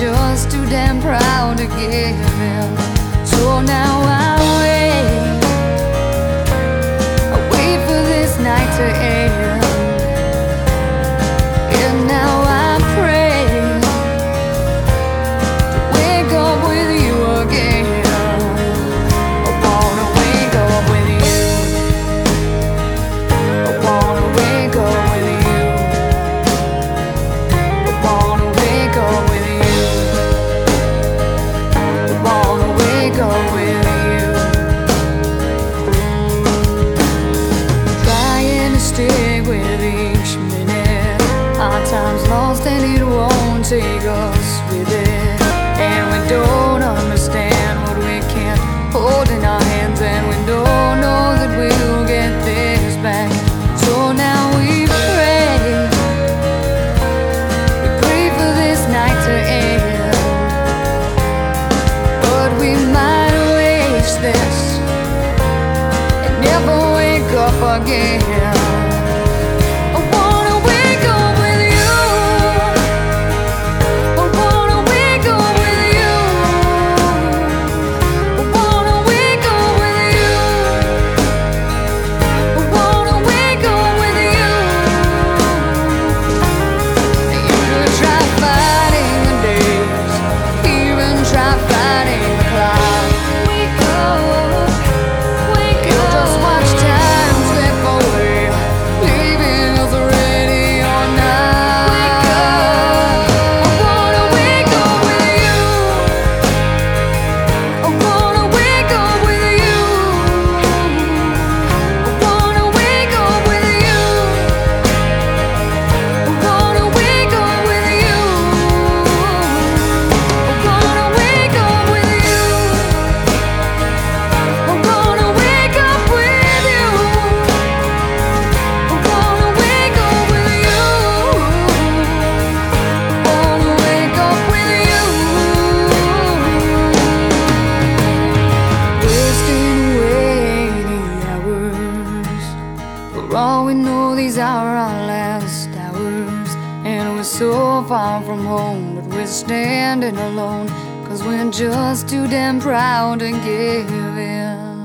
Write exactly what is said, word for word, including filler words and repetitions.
just too damn proud to give in. So now I wait, I wait for this night to end. And now I pray to wake up with you again. I wanna wake up with you. I wanna wake up with you. I wanna wake up with you. I wanna wake up with you. Trying to stick with each minute. Our time's lost and it won't take us with it. And we don't understand what we can't hold in our hands. And we don't know that we'll get this back. So now we pray, we pray for this night to end. But we might waste this and never wake up again. I wanna wake up with you. I wanna wake up with you. I wanna wake up with you. I wanna wake up with you. You could try fighting the days, even try fighting the clock. Wake up, wake up. You just watch time slip away, leaving us ready or not. Wake up, I wanna wake up with you. I wanna wake up with you. I wanna wake up with you. I wanna wake up with you. I wanna wake up with you. I wanna wake up with you. I wanna wake up with you. I wanna wake up with you. Wasting away the hours. For all we know, these are our last hours. And we're so far from home, but we're standing alone. Cause we're just too damn proud to give in.